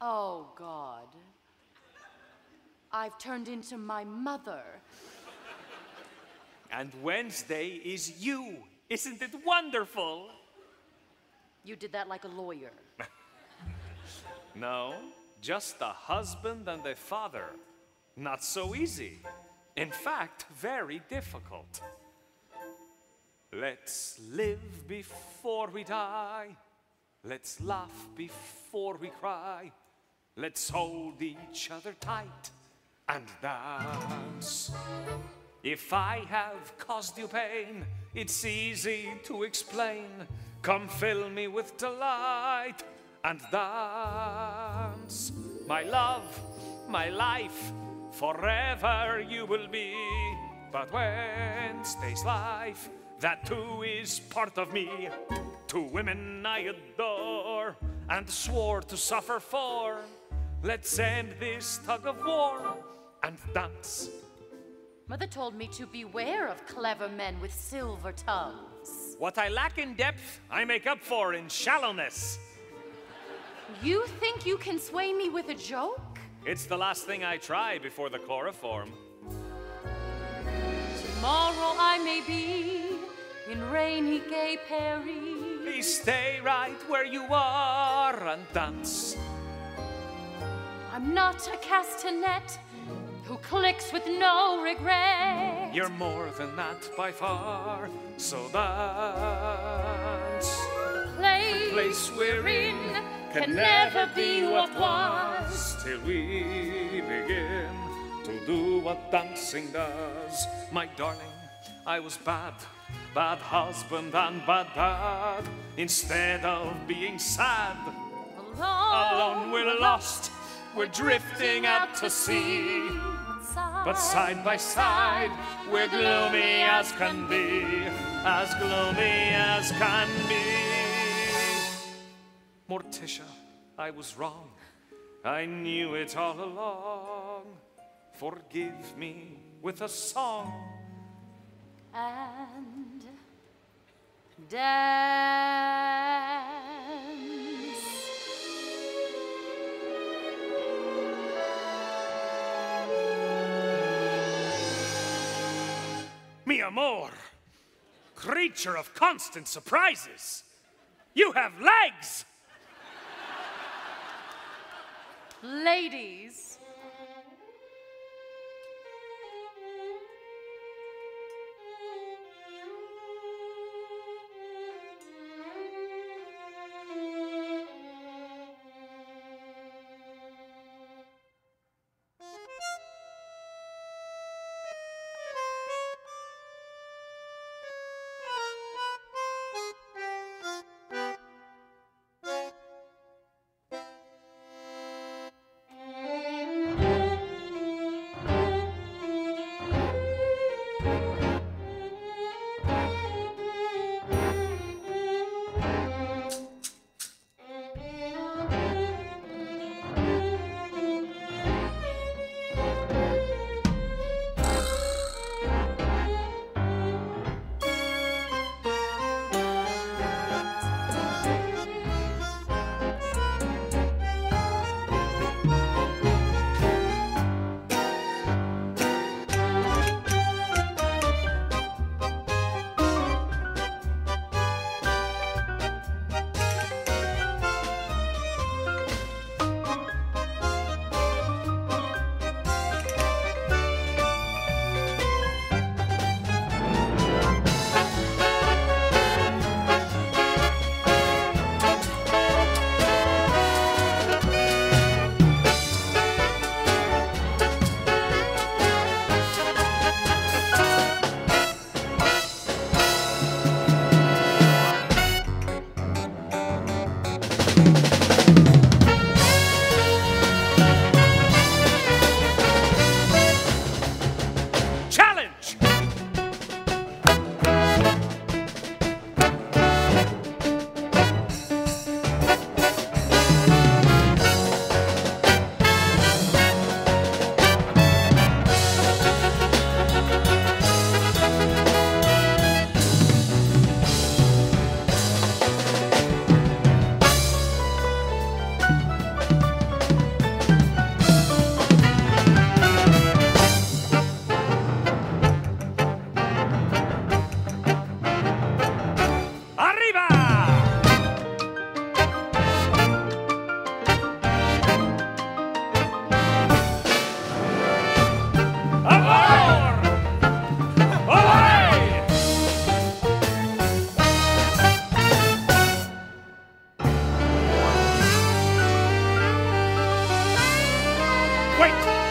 Oh, God. I've turned into my mother. And Wednesday is you. Isn't it wonderful? You did that like a lawyer. No, just a husband and a father. Not so easy. In fact, very difficult. Let's live before we die. Let's laugh before we cry. Let's hold each other tight and dance. If I have caused you pain, it's easy to explain. Come fill me with delight and dance. My love, my life, forever you will be. But Wednesday's life, that too is part of me. Two women I adore and swore to suffer for. Let's end this tug of war and dance. Mother told me to beware of clever men with silver tongues. What I lack in depth, I make up for in shallowness. You think you can sway me with a joke? It's the last thing I try before the chloroform. Tomorrow I may be in rainy gay Paris. Please stay right where you are and dance. I'm not a castanet who clicks with no regret. You're more than that by far, so dance. The place we're in can never be what was. Till we begin to do what dancing does. My darling, I was bad, bad husband and bad dad. Instead of being sad, alone we're lost, we're drifting out to sea. But side by side, we're gloomy as can be, as gloomy as can be. Morticia, I was wrong. I knew it all along. Forgive me with a song. And dance. Mi amor, creature of constant surprises, you have legs! Ladies. Wait!